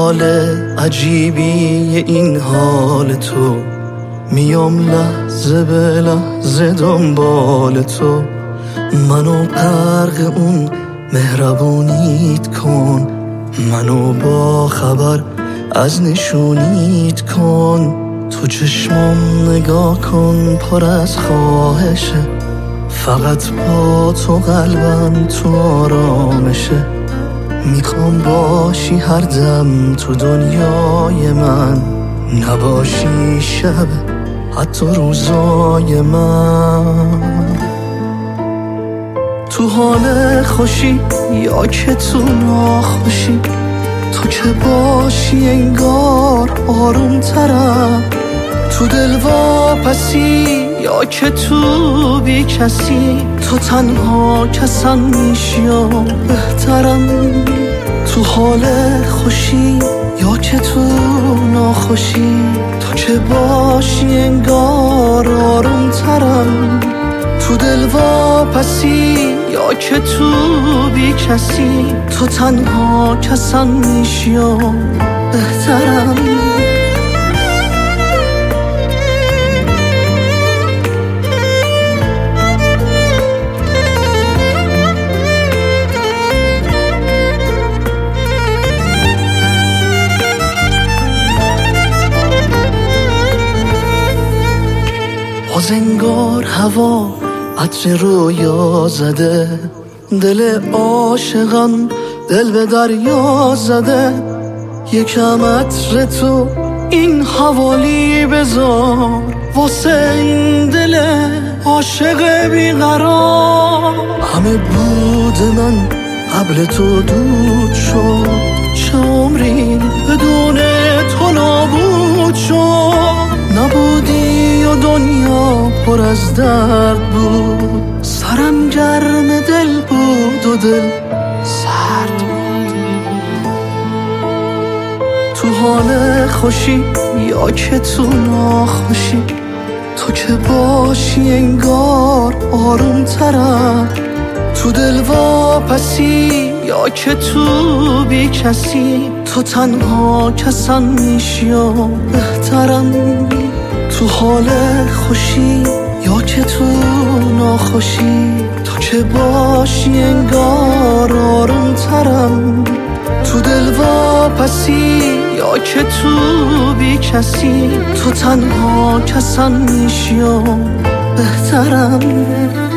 حال عجیبی این حال تو، میام لحظه به لحظه دنبال تو. منو غرق اون مهربونیت کن، منو با خبر از نشونیت کن. تو چشمام نگاه کن پر از خواهشه، فقط با تو قلبم تو آرامشه. میخوام باشی هر دم تو دنیای من، نباشی شب حتی روزای من. تو حال خوشی یا که تو ناخوشی، تو که باشی انگار آروم ترم. تو دل واپسی یا که تو بی کسی، تو تنها کسم میشی و بهترم. تو حال خوشی یا که تو ناخوشی، تو که باشی انگار آروم ترم. تو دل واپسی یا که تو بی کسی، تو تنها کسم میشی و بهترم. باز انگار هوا عطر رویا زده، دل عاشقان دل به دریا زده. یکم عطر تو این حوالی بذار، واسه این دل عاشق بیقرار. همه بود من قبل تو دود شد، چه عمری بدون تو نابود شد. نبودی و دنیا پر از درد بود، سرم گرم دل بود و دل سرد بود. تو حال خوشی یا که تو ناخوشی، تو که باشی انگار آروم ترم. تو دل واپسی یا که تو بی کسی، تو تنها کسم میشی و بهترم. تو حال خوشی یا که تو ناخوشی، تو که باشی انگار آروم ترم. تو دل واپسی یا که تو بی کسی، تو تنها کسم میشی و بهترم.